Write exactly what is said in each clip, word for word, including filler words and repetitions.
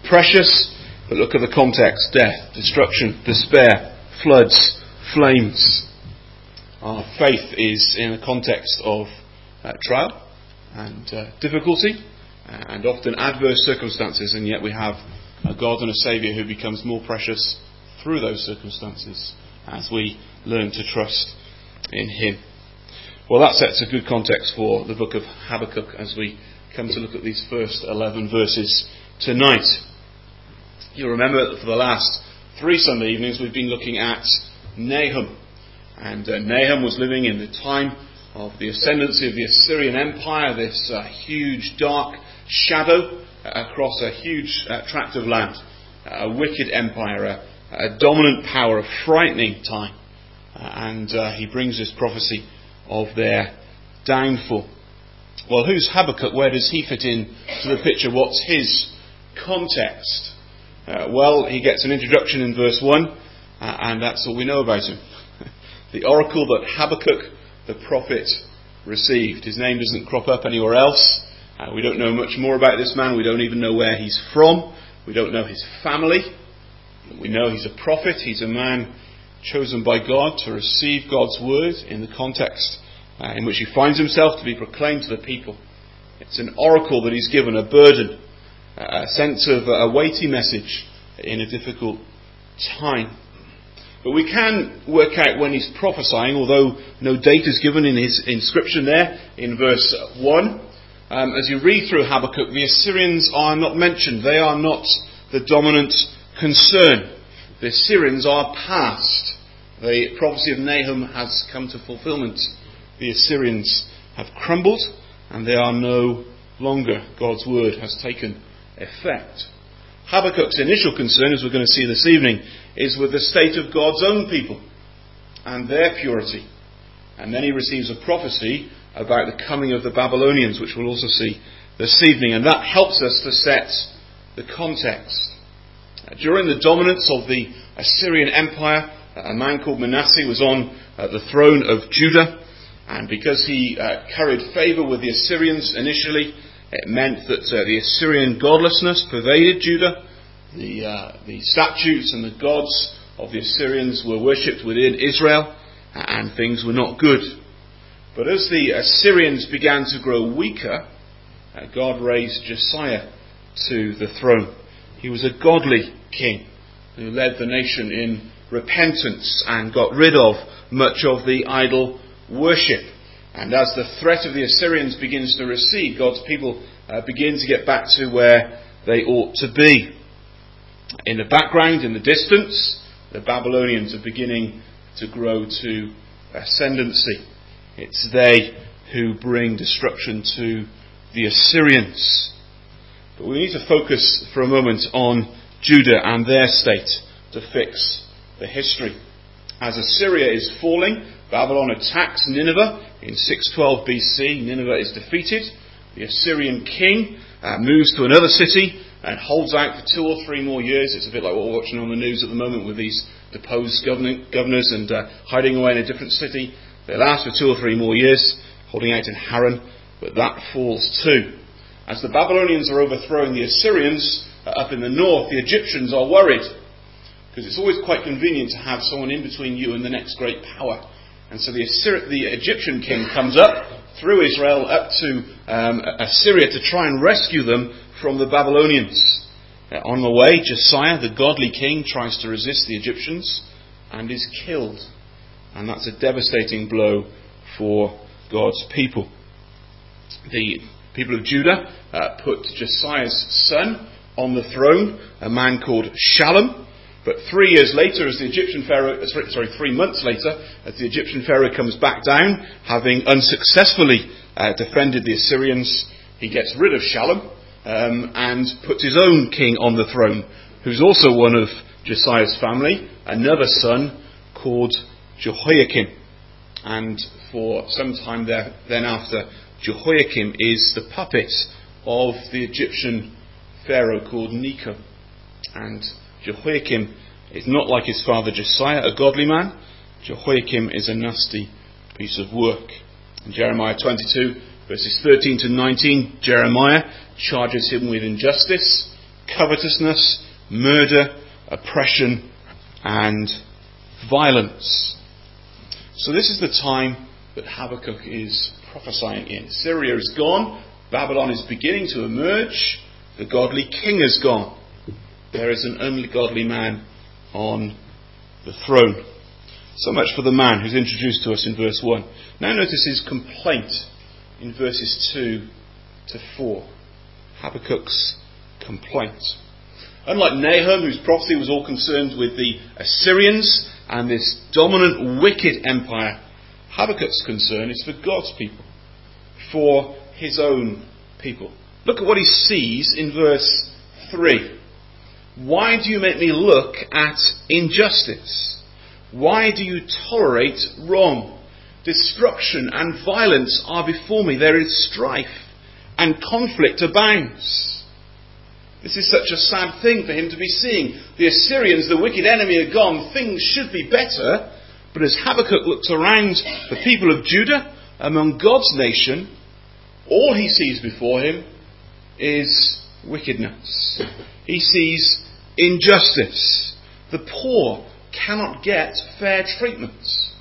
precious, but look at the context: death, destruction, despair, floods, flames. Our faith is in a context of uh, trial and uh, difficulty and often adverse circumstances, and yet we have a God and a Saviour who becomes more precious through those circumstances as we learn to trust in Him. Well, that sets a good context for the book of Habakkuk as we come to look at these first eleven verses tonight. You'll remember that for the last three Sunday evenings we've been looking at Nahum. And uh, Nahum was living in the time of the ascendancy of the Assyrian Empire, this uh, huge dark shadow uh, across a huge uh, tract of land, a wicked empire, a, a dominant power, a frightening time. Uh, and uh, he brings this prophecy of their downfall. Well, who's Habakkuk? Where does he fit in to the picture? What's his context? Uh, well, he gets an introduction in verse one, uh, and that's all we know about him. The oracle that Habakkuk the prophet received. His name doesn't crop up anywhere else. Uh, we don't know much more about this man. We don't even know where he's from. We don't know his family. We know he's a prophet. He's a man chosen by God to receive God's word in the context uh, in which he finds himself, to be proclaimed to the people. It's an oracle that he's given, a burden, a sense of a weighty message in a difficult time. But we can work out when he's prophesying, although no date is given in his inscription there in verse one. Um, as you read through Habakkuk, the Assyrians are not mentioned. They are not the dominant concern. The Assyrians are past. The prophecy of Nahum has come to fulfillment. The Assyrians have crumbled and they are no longer. God's word has taken effect. Habakkuk's initial concern, as we're going to see this evening, is with the state of God's own people and their purity. And then he receives a prophecy about the coming of the Babylonians, which we'll also see this evening. And that helps us to set the context. During the dominance of the Assyrian Empire, a man called Manasseh was on uh, the throne of Judah. And because he uh, carried favour with the Assyrians initially, it meant that uh, the Assyrian godlessness pervaded Judah. The, uh, the statues and the gods of the Assyrians were worshipped within Israel, and things were not good. But as the Assyrians began to grow weaker, uh, God raised Josiah to the throne. He was a godly king who led the nation in repentance and got rid of much of the idol worship. And as the threat of the Assyrians begins to recede, God's people uh, begin to get back to where they ought to be. In the background, in the distance, the Babylonians are beginning to grow to ascendancy. It's they who bring destruction to the Assyrians. But we need to focus for a moment on Judah and their state to fix the history. As Assyria is falling, Babylon attacks Nineveh in six twelve B C. Nineveh is defeated. The Assyrian king uh, moves to another city and holds out for two or three more years. It's a bit like what we're watching on the news at the moment with these deposed governor, governors and uh, hiding away in a different city. They last for two or three more years, holding out in Haran, but that falls too. As the Babylonians are overthrowing the Assyrians uh, up in the north, the Egyptians are worried, because it's always quite convenient to have someone in between you and the next great power. And so the, Assyri- the Egyptian king comes up through Israel up to um, Assyria to try and rescue them from the Babylonians. Uh, on the way, Josiah, the godly king, tries to resist the Egyptians and is killed. And that's a devastating blow for God's people. The people of Judah uh, put Josiah's son on the throne, a man called Shallum. But three years later, as the Egyptian Pharaoh, sorry, three months later, as the Egyptian Pharaoh comes back down, having unsuccessfully uh, defended the Assyrians, he gets rid of Shallum um, and puts his own king on the throne, who's also one of Josiah's family, another son called Jehoiakim. And for some time there, then after, Jehoiakim is the puppet of the Egyptian Pharaoh called Necho. And Jehoiakim is not like his father Josiah, a godly man. Jehoiakim is a nasty piece of work. In Jeremiah twenty-two, verses thirteen to nineteen, Jeremiah charges him with injustice, covetousness, murder, oppression, and violence. So this is the time that Habakkuk is prophesying in. Syria is gone. Babylon is beginning to emerge. The godly king is gone. There is an ungodly man on the throne. So much for the man who's introduced to us in verse one. Now notice his complaint in verses two to four. Habakkuk's complaint. Unlike Nahum, whose prophecy was all concerned with the Assyrians and this dominant wicked empire, Habakkuk's concern is for God's people, for his own people. Look at what he sees in verse three. Why do you make me look at injustice? Why do you tolerate wrong? Destruction and violence are before me. There is strife and conflict abounds. This is such a sad thing for him to be seeing. The Assyrians, the wicked enemy, are gone. Things should be better. But as Habakkuk looks around the people of Judah, among God's nation, all he sees before him is wickedness. He sees injustice. The poor cannot get fair treatment.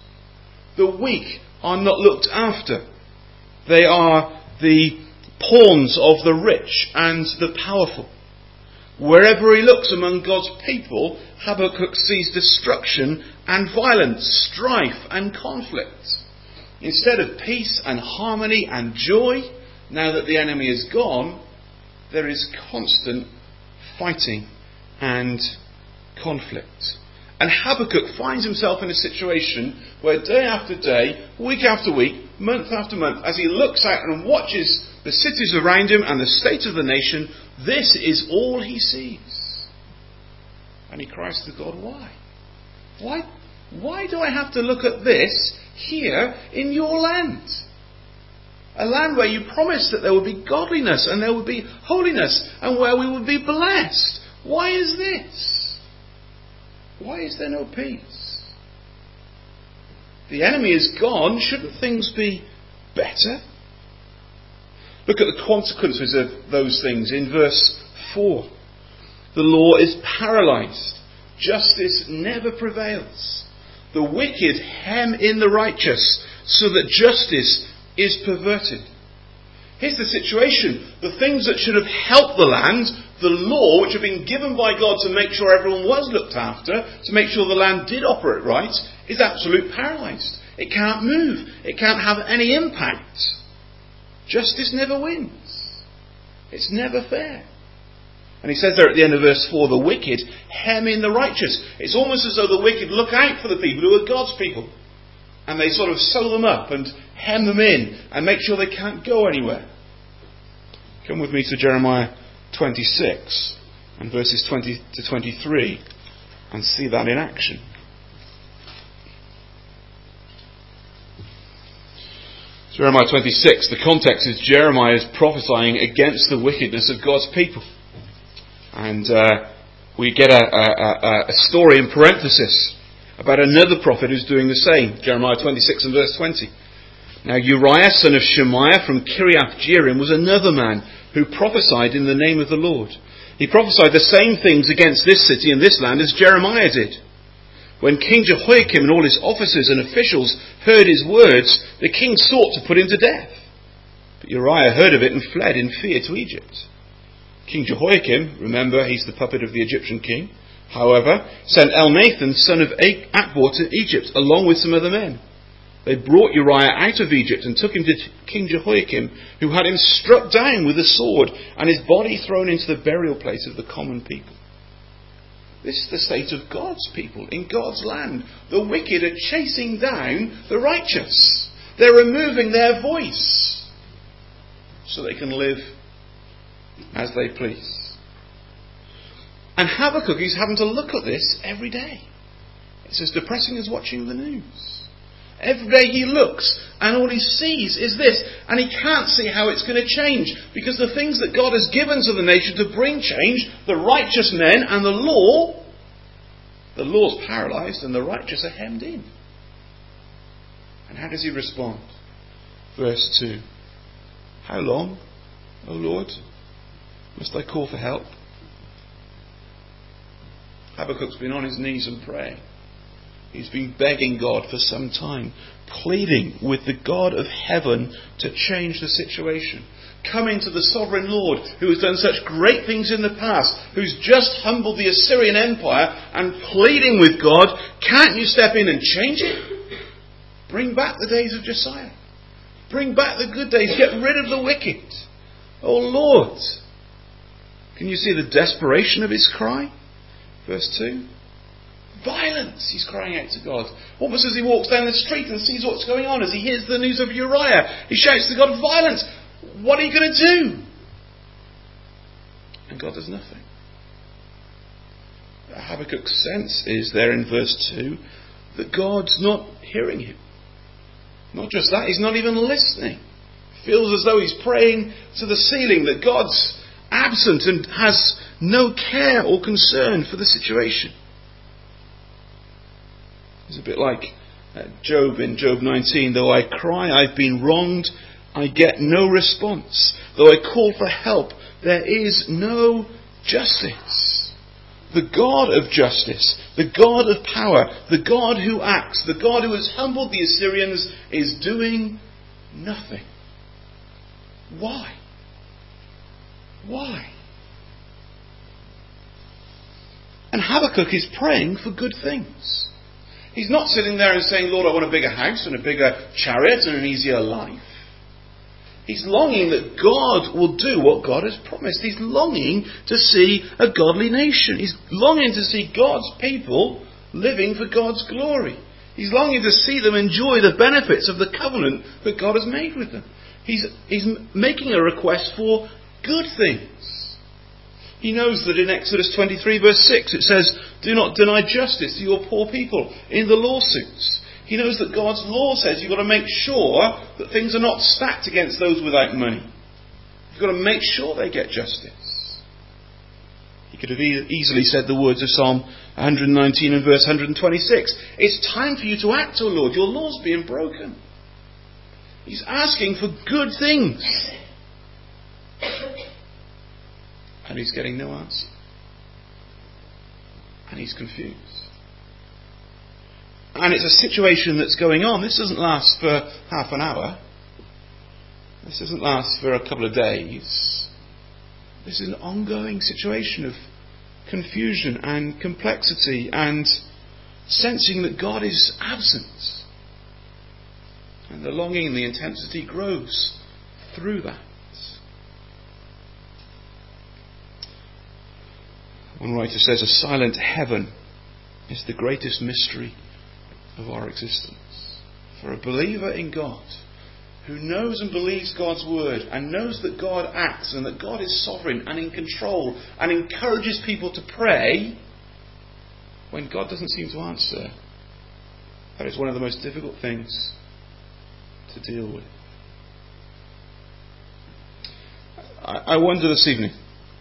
The weak are not looked after. They are the pawns of the rich and the powerful. Wherever he looks among God's people, Habakkuk sees destruction and violence, strife and conflict. Instead of peace and harmony and joy, now that the enemy is gone, there is constant fighting and conflict. And Habakkuk finds himself in a situation where day after day, week after week, month after month, as he looks out and watches the cities around him and the state of the nation, this is all he sees. And he cries to God, why? Why, why do I have to look at this here in your land? A land where you promised that there would be godliness and there would be holiness and where we would be blessed. Why is this? Why is there no peace? The enemy is gone. Shouldn't things be better? Look at the consequences of those things in verse four. The law is paralysed. Justice never prevails. The wicked hem in the righteous so that justice is perverted. Here's the situation. The things that should have helped the land, the law which had been given by God to make sure everyone was looked after, to make sure the land did operate right, is absolutely paralysed. It can't move. It can't have any impact. Justice never wins. It's never fair. And he says there at the end of verse four, the wicked hem in the righteous. It's almost as though the wicked look out for the people who are God's people. And they sort of sew them up and hem them in and make sure they can't go anywhere. Come with me to Jeremiah twenty-six and verses twenty to twenty-three and see that in action. Jeremiah twenty-six, the context is Jeremiah is prophesying against the wickedness of God's people. And uh, we get a, a, a story in parenthesis about another prophet who's doing the same. Jeremiah twenty-six and verse twenty. Now Uriah, son of Shemaiah from Kiriath Jearim, was another man who prophesied in the name of the Lord. He prophesied the same things against this city and this land as Jeremiah did. When King Jehoiakim and all his officers and officials heard his words, the king sought to put him to death. But Uriah heard of it and fled in fear to Egypt. King Jehoiakim, remember he's the puppet of the Egyptian king, however, sent Elnathan, son of Achbor, to Egypt, along with some other men. They brought Uriah out of Egypt and took him to King Jehoiakim, who had him struck down with a sword and his body thrown into the burial place of the common people. This is the state of God's people in God's land. The wicked are chasing down the righteous. They're removing their voice so they can live as they please. And Habakkuk is having to look at this every day. It's as depressing as watching the news. Every day he looks and all he sees is this, and he can't see how it's going to change, because the things that God has given to the nation to bring change, the righteous men and the law, the law's paralysed and the righteous are hemmed in. And how does he respond? Verse two. How long, O Lord, must I call for help? Habakkuk's been on his knees and praying. He's been begging God for some time, pleading with the God of heaven to change the situation. Coming to the sovereign Lord, who has done such great things in the past, who's just humbled the Assyrian Empire, and pleading with God, can't you step in and change it? Bring back the days of Josiah. Bring back the good days. Get rid of the wicked. Oh Lord. Can you see the desperation of his cry? Verse two. Violence, he's crying out to God. Almost as he walks down the street and sees what's going on, as he hears the news of Uriah, he shouts to God, violence! What are you going to do? And God does nothing. Habakkuk's sense is there in verse two that God's not hearing him. Not just that, he's not even listening. Feels as though he's praying to the ceiling, that God's absent and has no care or concern for the situation. It's a bit like uh, Job in Job nineteen. Though I cry, I've been wronged, I get no response. Though I call for help, there is no justice. The God of justice, the God of power, the God who acts, the God who has humbled the Assyrians is doing nothing. Why? Why? And Habakkuk is praying for good things. He's not sitting there and saying, Lord, I want a bigger house and a bigger chariot and an easier life. He's longing that God will do what God has promised. He's longing to see a godly nation. He's longing to see God's people living for God's glory. He's longing to see them enjoy the benefits of the covenant that God has made with them. He's, he's making a request for good things. He knows that in Exodus twenty-three verse six it says, do not deny justice to your poor people in the lawsuits. He knows that God's law says you've got to make sure that things are not stacked against those without money. You've got to make sure they get justice. He could have e- easily said the words of Psalm one nineteen and verse one twenty-six. It's time for you to act, O Lord. Your law's being broken. He's asking for good things. And he's getting no answer. And he's confused. And it's a situation that's going on. This doesn't last for half an hour. This doesn't last for a couple of days. This is an ongoing situation of confusion and complexity and sensing that God is absent. And the longing and the intensity grows through that. One writer says, a silent heaven is the greatest mystery of our existence. For a believer in God, who knows and believes God's word and knows that God acts and that God is sovereign and in control and encourages people to pray, when God doesn't seem to answer, that is one of the most difficult things to deal with. I, I wonder this evening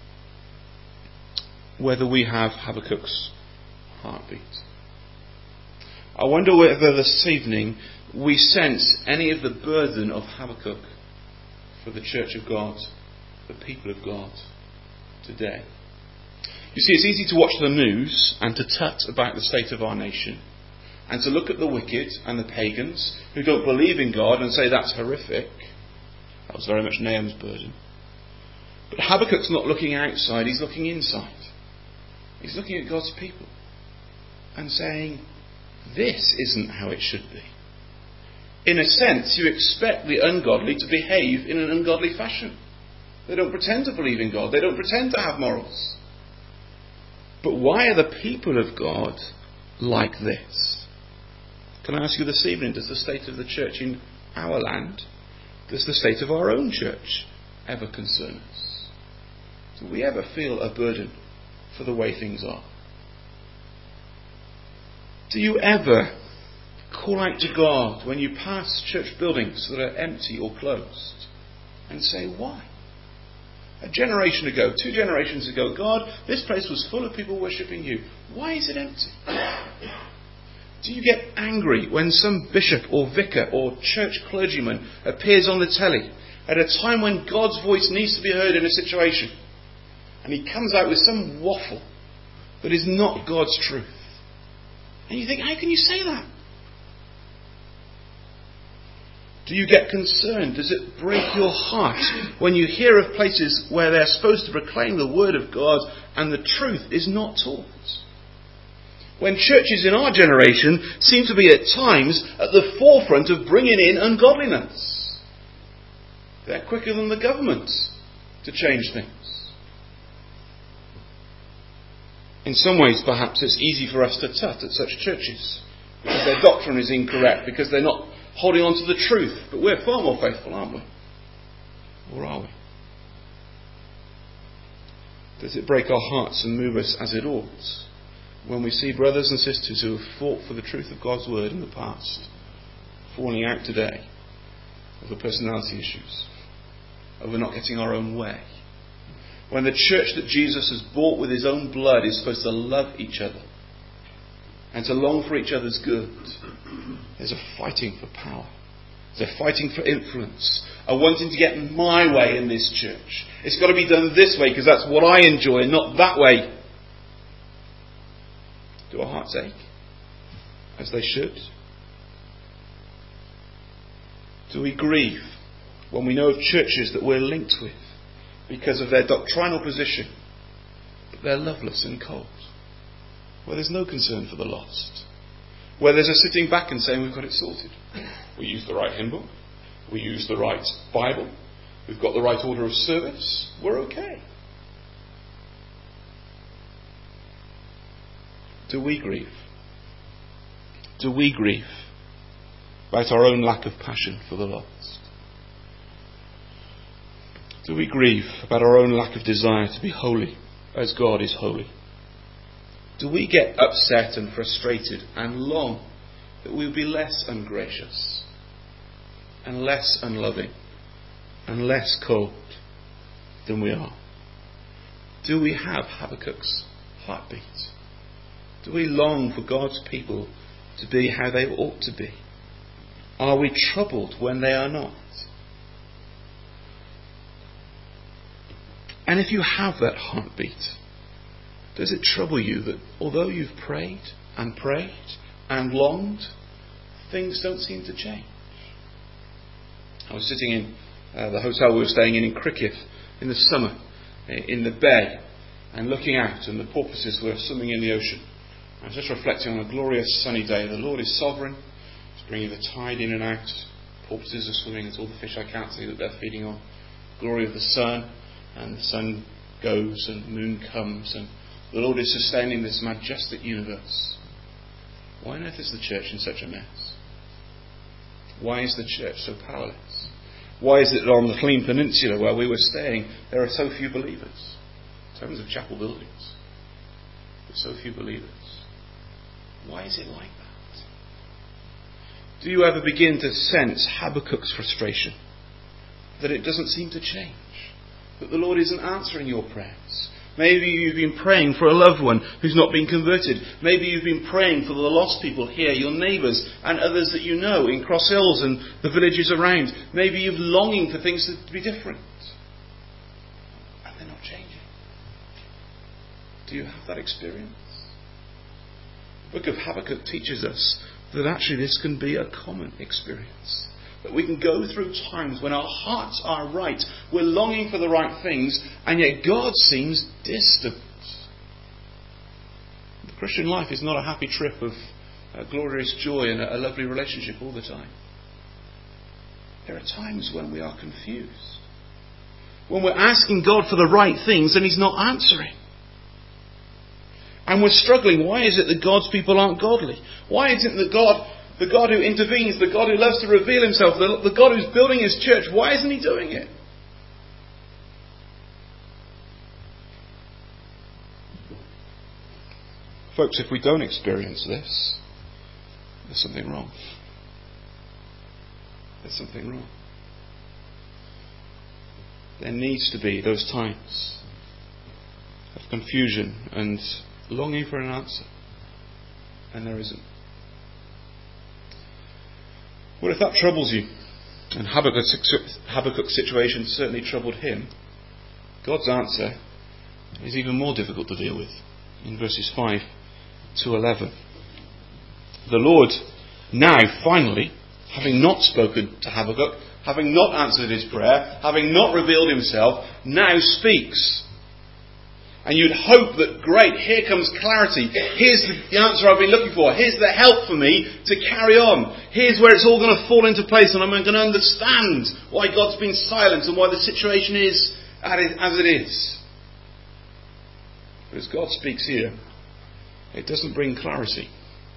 whether we have Habakkuk's heartbeat. I wonder whether this evening we sense any of the burden of Habakkuk for the church of God, the people of God today. You see, it's easy to watch the news and to tut about the state of our nation and to look at the wicked and the pagans who don't believe in God and say that's horrific. That was very much Nahum's burden. But Habakkuk's not looking outside, he's looking inside. He's looking at God's people and saying, this isn't how it should be. In a sense, you expect the ungodly to behave in an ungodly fashion. They don't pretend to believe in God. They don't pretend to have morals. But why are the people of God like this? Can I ask you this evening, does the state of the church in our land, does the state of our own church ever concern us? Do we ever feel a burden for the way things are? Do you ever call out to God when you pass church buildings that are empty or closed and say, why? A generation ago, two generations ago, God, this place was full of people worshipping you. Why is it empty? Do you get angry when some bishop or vicar or church clergyman appears on the telly at a time when God's voice needs to be heard in a situation, and he comes out with some waffle that is not God's truth. And you think, how can you say that? Do you get concerned? Does it break your heart when you hear of places where they're supposed to proclaim the word of God and the truth is not taught? When churches in our generation seem to be at times at the forefront of bringing in ungodliness. They're quicker than the government to change things. In some ways, perhaps it's easy for us to tut at such churches because their doctrine is incorrect, because they're not holding on to the truth. But we're far more faithful, aren't we? Or are we? Does it break our hearts and move us as it ought when we see brothers and sisters who have fought for the truth of God's word in the past falling out today over personality issues, over not getting our own way? When the church that Jesus has bought with his own blood is supposed to love each other and to long for each other's good, there's a fighting for power. There's a fighting for influence. A wanting to get my way in this church. It's got to be done this way because that's what I enjoy, and not that way. Do our hearts ache? As they should? Do we grieve when we know of churches that we're linked with because of their doctrinal position, but they're loveless and cold, where there's no concern for the lost, where there's a sitting back and saying we've got it sorted, we use the right hymn book, we use the right Bible, we've got the right order of service, we're okay? Do we grieve? Do we grieve about our own lack of passion for the lost? Do we grieve about our own lack of desire to be holy as God is holy? Do we get upset and frustrated and long that we would be less ungracious and less unloving and less cold than we are? Do we have Habakkuk's heartbeat? Do we long for God's people to be how they ought to be? Are we troubled when they are not? And if you have that heartbeat, does it trouble you that although you've prayed and prayed and longed, things don't seem to change? I was sitting in uh, the hotel we were staying in in Cricket in the summer, in the bay, and looking out, and the porpoises were swimming in the ocean. I was just reflecting on a glorious sunny day. The Lord is sovereign. He's bringing the tide in and out. Porpoises are swimming. It's all the fish I can't see that they're feeding on. Glory of the sun. And the sun goes and the moon comes. And the Lord is sustaining this majestic universe. Why on earth is the church in such a mess? Why is the church so powerless? Why is it that on the Clean Peninsula where we were staying, there are so few believers? In terms of chapel buildings, there's so few believers. Why is it like that? Do you ever begin to sense Habakkuk's frustration? That it doesn't seem to change? That the Lord isn't answering your prayers? Maybe you've been praying for a loved one who's not been converted. Maybe you've been praying for the lost people here, your neighbours and others that you know in Cross Hills and the villages around. Maybe you're longing for things to be different. And they're not changing. Do you have that experience? The book of Habakkuk teaches us that actually this can be a common experience. That we can go through times when our hearts are right, we're longing for the right things, and yet God seems distant. The Christian life is not a happy trip of uh, glorious joy and a, a lovely relationship all the time. There are times when we are confused. When we're asking God for the right things and He's not answering. And we're struggling. Why is it that God's people aren't godly? Why isn't it that God, the God who intervenes, the God who loves to reveal Himself, the, the God who's building His church, why isn't He doing it? Folks, if we don't experience this, there's something wrong. There's something wrong. There needs to be those times of confusion and longing for an answer, and there isn't. What if that troubles you? And Habakkuk's, Habakkuk's situation certainly troubled him. God's answer is even more difficult to deal with. in verses five to eleven. The Lord now, finally, having not spoken to Habakkuk, having not answered his prayer, having not revealed himself, now speaks. And you'd hope that, great, here comes clarity. Here's the answer I've been looking for. Here's the help for me to carry on. Here's where it's all going to fall into place and I'm going to understand why God's been silent and why the situation is as it is. But as God speaks here, it doesn't bring clarity.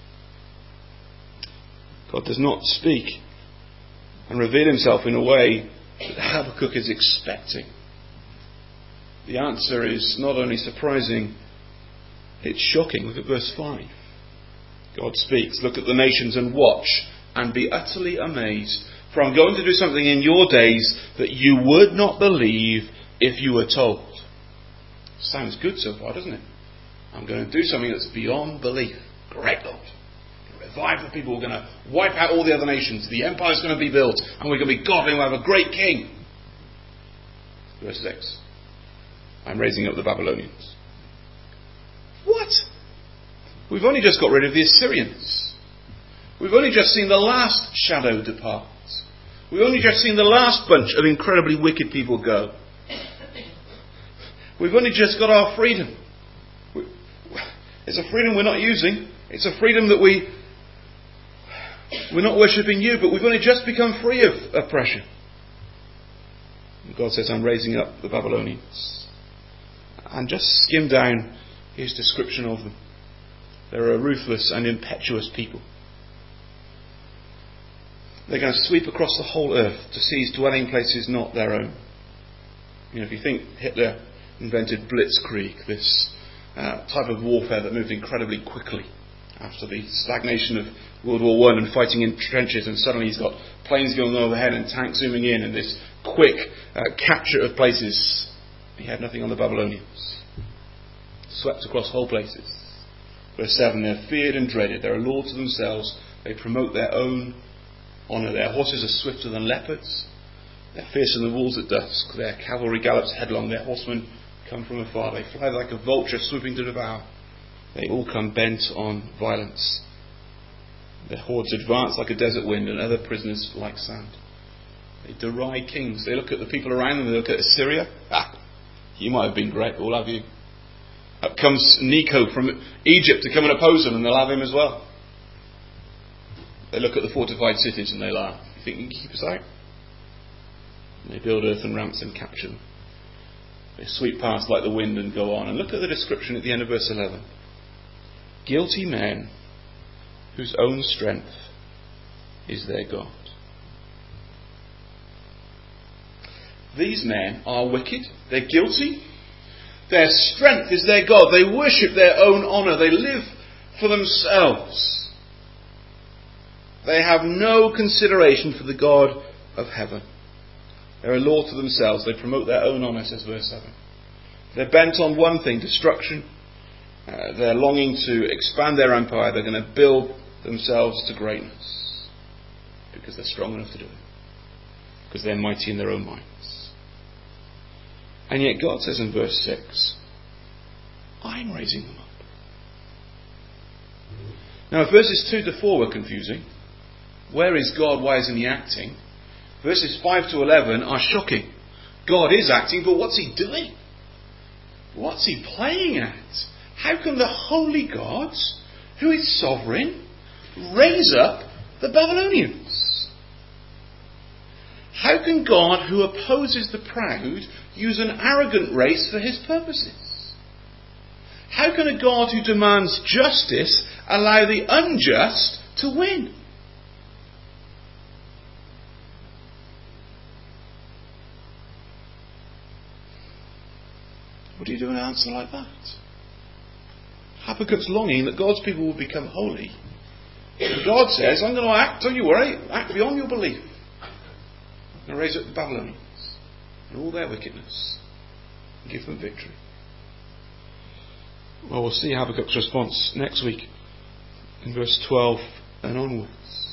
God does not speak and reveal himself in a way that Habakkuk is expecting. The answer is not only surprising, it's shocking. Look at verse five. God speaks, look at the nations and watch and be utterly amazed. For I'm going to do something in your days that you would not believe if you were told. Sounds good so far, doesn't it? I'm going to do something that's beyond belief. Great Lord. Revive the people. We're going to wipe out all the other nations. The empire's going to be built and we're going to be godly and we'll have a great king. Verse six. I'm raising up the Babylonians. What? We've only just got rid of the Assyrians. We've only just seen the last shadow depart. We've only just seen the last bunch of incredibly wicked people go. We've only just got our freedom. It's a freedom we're not using. It's a freedom that we, we're not worshipping you, but we've only just become free of oppression. And God says, I'm raising up the Babylonians. And just skim down his description of them. They're a ruthless and impetuous people. They're going to sweep across the whole earth to seize dwelling places not their own. You know, if you think Hitler invented blitzkrieg, this uh, type of warfare that moved incredibly quickly after the stagnation of World War One and fighting in trenches, and suddenly he's got planes going overhead and tanks zooming in and this quick uh, capture of places. He had nothing on the Babylonians. Swept across whole places. Verse seven, they're feared and dreaded. They're a law to themselves. They promote their own honour. Their horses are swifter than leopards. They're fierce in the walls at dusk. Their cavalry gallops headlong. Their horsemen come from afar. They fly like a vulture swooping to devour. They all come bent on violence. Their hordes advance like a desert wind and other prisoners like sand. They deride kings. They look at the people around them. They look at Assyria. Ah, you might have been great, but we'll have you. Up comes Necho from Egypt to come and oppose them, and they'll have him as well. They look at the fortified cities and they laugh. You think you can keep us out? And they build earthen ramps and capture them. They sweep past like the wind and go on. And look at the description at the end of verse eleven. Guilty men whose own strength is their God. These men are wicked. They're guilty. Their strength is their God. They worship their own honour. They live for themselves. They have no consideration for the God of heaven. They're a law to themselves. They promote their own honour, says verse seven. They're bent on one thing, destruction. Uh, they're longing to expand their empire. They're going to build themselves to greatness. Because they're strong enough to do it. Because they're mighty in their own minds. And yet God says in verse six, I'm raising them up. Now if verses two to four were confusing, where is God, why isn't he acting? Verses five to eleven are shocking. God is acting, but what's he doing? What's he playing at? How can the holy God, who is sovereign, raise up the Babylonians? How can God, who opposes the proud, use an arrogant race for his purposes? How can a God who demands justice allow the unjust to win? What do you do in an answer like that? Habakkuk's longing that God's people will become holy. And God says, I'm going to act, don't you worry, act beyond your belief. I'm going to raise up the Babylonians and all their wickedness and give them victory. Well, we'll see Habakkuk's response next week in verse twelve and onwards.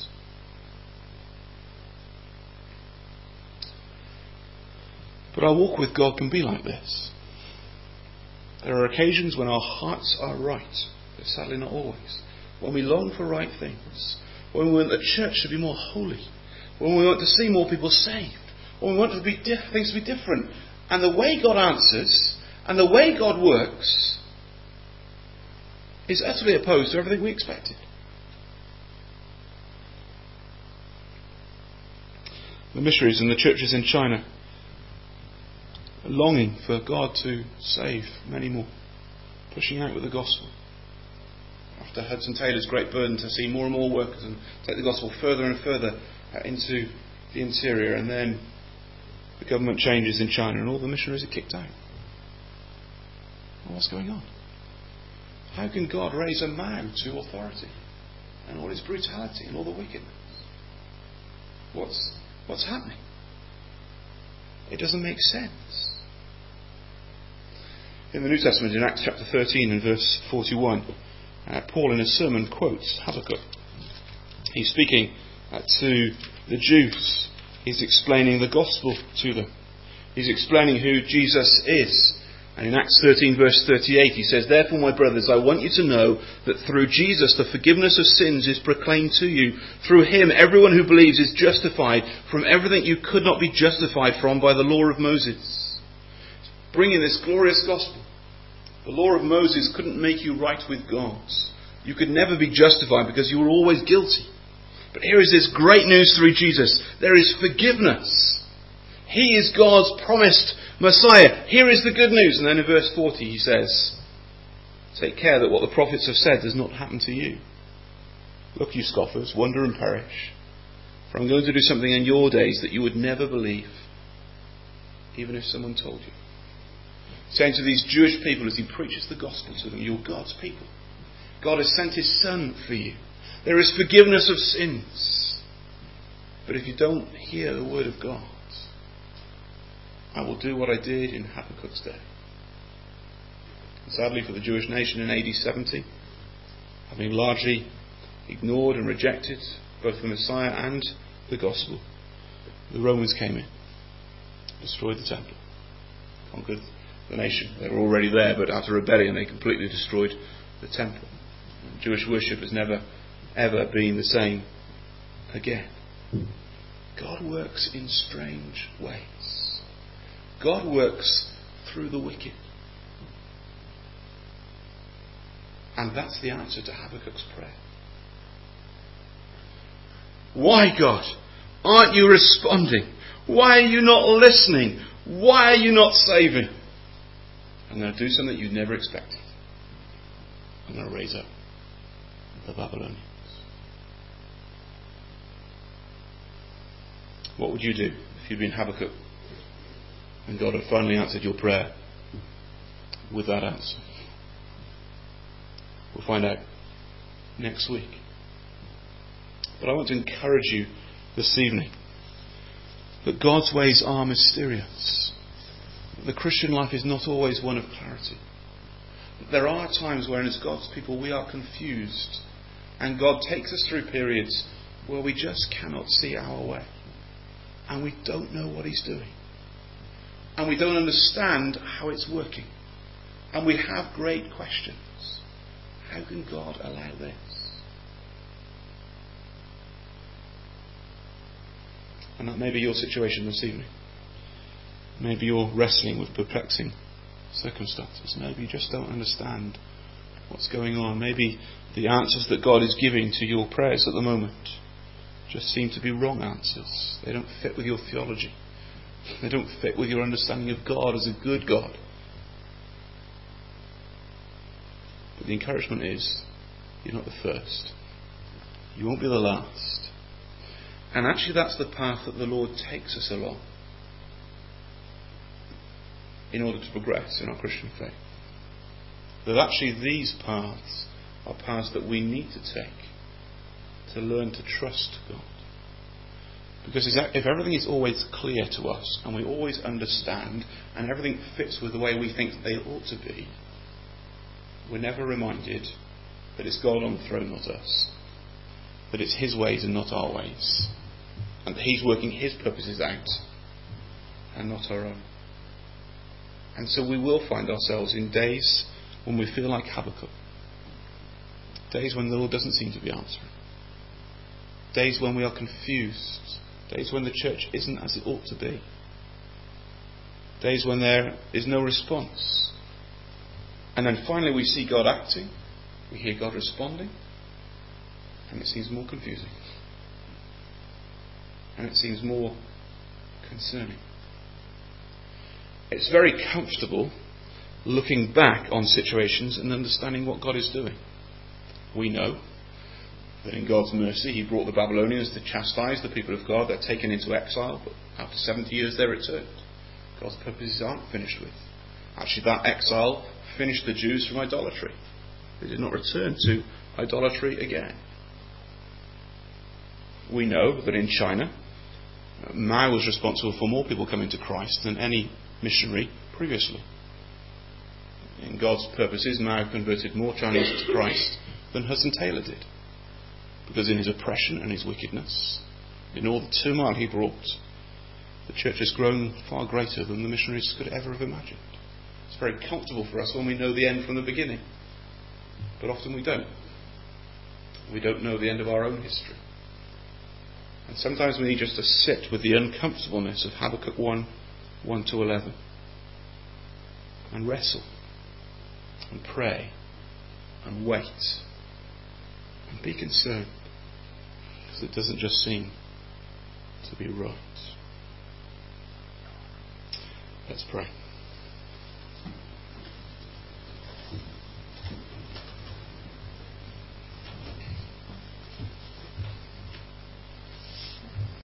But our walk with God can be like this. There are occasions when our hearts are right, but sadly not always. When we long for right things, when we want the church to be more holy, when we want to see more people saved, when we want to be diff- things to be different. And the way God answers and the way God works is utterly opposed to everything we expected. The missionaries and the churches in China are longing for God to save many more, pushing out with the gospel. After Hudson Taylor's great burden to see more and more workers and take the gospel further and further into the interior, and then the government changes in China and all the missionaries are kicked out. Well, what's going on? How can God raise a man to authority and all his brutality and all the wickedness? What's what's happening? It doesn't make sense. In the New Testament, in Acts chapter thirteen and verse forty-one, uh, Paul in a sermon quotes Habakkuk. He's speaking uh, to the Jews. He's explaining the gospel to them. He's explaining who Jesus is. And in Acts thirteen verse thirty-eight he says, "Therefore, my brothers, I want you to know that through Jesus the forgiveness of sins is proclaimed to you. Through him everyone who believes is justified from everything you could not be justified from by the law of Moses." Bringing this glorious gospel. The law of Moses couldn't make you right with God. You could never be justified because you were always guilty. But here is this great news through Jesus. There is forgiveness. He is God's promised Messiah. Here is the good news. And then in verse forty he says, "Take care that what the prophets have said does not happen to you. Look, you scoffers, wonder and perish. For I'm going to do something in your days that you would never believe, even if someone told you." Saying to these Jewish people as he preaches the gospel to them, "You're God's people. God has sent his Son for you. There is forgiveness of sins. But if you don't hear the word of God, I will do what I did in Habakkuk's day." And sadly for the Jewish nation in A D seventy, having largely ignored and rejected both the Messiah and the gospel, the Romans came in, destroyed the temple, conquered the nation. They were already there, but out of rebellion they completely destroyed the temple. And Jewish worship has never ever been the same again. God works in strange ways. God works through the wicked. And that's the answer to Habakkuk's prayer. Why, God? Aren't you responding? Why are you not listening? Why are you not saving? I'm going to do something you'd never expected. I'm going to raise up the Babylonians. What would you do if you'd been Habakkuk and God had finally answered your prayer with that answer? We'll find out next week. But I want to encourage you this evening that God's ways are mysterious. The Christian life is not always one of clarity. There are times when as God's people we are confused, and God takes us through periods where we just cannot see our way. And we don't know what he's doing. And we don't understand how it's working. And we have great questions. How can God allow this? And that may be your situation this evening. Maybe you're wrestling with perplexing circumstances. Maybe you just don't understand what's going on. Maybe the answers that God is giving to your prayers at the moment just seem to be wrong answers. They don't fit with your theology. They don't fit with your understanding of God as a good God. But the encouragement is, you're not the first. You won't be the last. And actually that's the path that the Lord takes us along in order to progress in our Christian faith. That actually these paths are paths that we need to take to learn to trust God. Because if everything is always clear to us and we always understand and everything fits with the way we think they ought to be, we're never reminded that it's God on the throne, not us. That it's his ways and not our ways. And that he's working his purposes out and not our own. And so we will find ourselves in days when we feel like Habakkuk. Days when the Lord doesn't seem to be answering. Days when we are confused. Days when the church isn't as it ought to be. Days when there is no response. And then finally we see God acting. We hear God responding. And it seems more confusing. And it seems more concerning. It's very comfortable looking back on situations and understanding what God is doing. We know that in God's mercy He brought the Babylonians to chastise the people of God. They're taken into exile, but after seventy years they're returned. God's purposes aren't finished with. Actually, that exile finished the Jews from idolatry. They did not return to idolatry again. We know that in China, Mao was responsible for more people coming to Christ than any missionary previously. In God's purposes, Mao converted more Chinese to Christ than Hudson Taylor did. Because in his oppression and his wickedness, in all the turmoil he brought, the church has grown far greater than the missionaries could ever have imagined. It's very comfortable for us when we know the end from the beginning. But often we don't. We don't know the end of our own history. And sometimes we need just to sit with the uncomfortableness of Habakkuk one, one to eleven. And wrestle. And pray. And wait. And be concerned. Because it doesn't just seem to be right. Let's pray.